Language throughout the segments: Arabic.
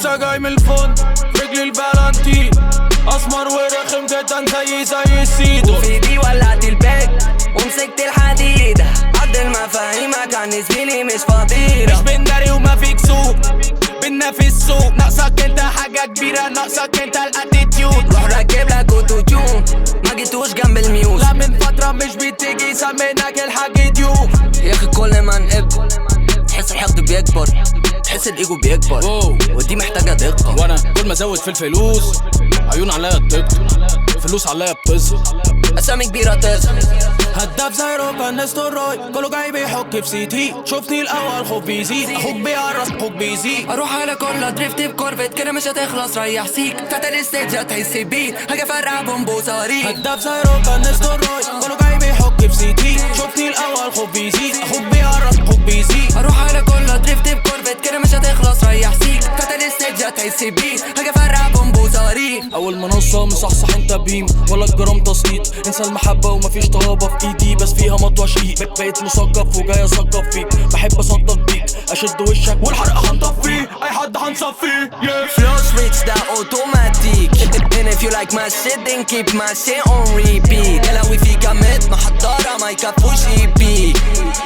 لسه جاي من الفن رجلي البلانتين اسمر ورخم جدا زي السيدو. وفي دي ولعت الباك ومسكت الحديدة عد المفاهيمك عن زميلي مش فضيلة. مش بنداري وما فيك سوق بينا في السوق ناقصك انت حاجة كبيرة ناقصك انت الاتيتيود. روح راكب لك اوتو تيون ما جيتوش جنب الميوز. لا من فترة مش بتيجي سميناك الحاج ديوب. يا اخي كل ما نقب تحس الحقد بيكبر تحس الايجو بيكبر ودي محتاجة دقة. وانا كل ما ازود في الفلوس عيون عليا بتكتر فلوس عليا بتظهر اسامي كبيرة تظهر. هداف زي روبا نستروي كله جاي بيحك في سيتي. شوفني الاول خوف بيزيد اخوك بيقرص اخوك بيزيد. اروح على كل دريفت بكورفت كده مش هتخلص ريح سيك فتل الستيج هتحس بيت هاجي افرقع بومبو صواريخ. هداف زي روبا نستروي كله جاي بيحك في سيتي. شوفني الاول خوف بيزيد اخوك بيقرص اخوك بيزيد. اروح على كل دريفت بكورفت كده مش هتخلص ريح سيك فتل الستيج هتحس بيت هاجي افرقع بومبو صواريخ. اول منصة مصحصح انت بيم ولا الجرام تسقيط. انسى المحبة ومفيش طهابة في ايدي بس فيها مطوى شقيق. بقيت مثقف وجاي اثقف فيك بحب اصدق بيك اشد وشك والحرق هنطفيه اي حد هنصفيه. Flow switch ده اوتوماتيك and if you like my shit then keep my shit on repeat. يلا وفي كامت محضرة ما يكفوش EP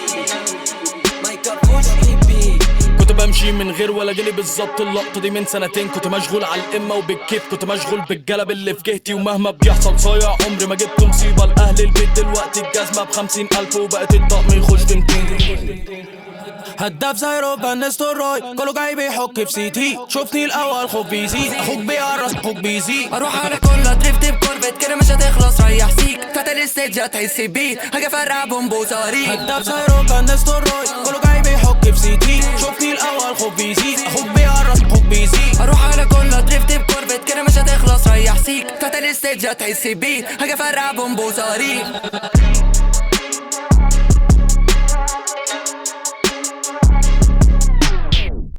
ما يكفوش EP. كنت بمشي من غير ولا جالي بالظبط اللقطة دي من سنتين. كنت مشغول على القمة وبالكيف كنت مشغول بالجلب اللي في جهتي. ومهما بيحصل صايع عمري ما جبت مصيبة لأهل البيت. دلوقتي الجزمة ب50,000 وبقت الطقم يخش في 200. هداف زي روبا نستروي كله جاي بيحك في سيتي. شوفني الاول خوف بيزيد اخوك بيقرص اخوك بيزيد. اروح على كل دريفت بكورفت كده مش هتخلص ريح سيك فتل الستيج هتحس بيت هاجي افرقع بومبو صواريخ. هداف زي روبا نستروي كله جاي بيحك في سيتي. شوفني الاول خوف بيزيد اخوك بيقرص اخوك بيزيد. اروح على كل دريفت بكورفت كده مش هتخلص ريح سيك فتل الستيج هتحس بيت هاجي افرقع بومبو صواريخ.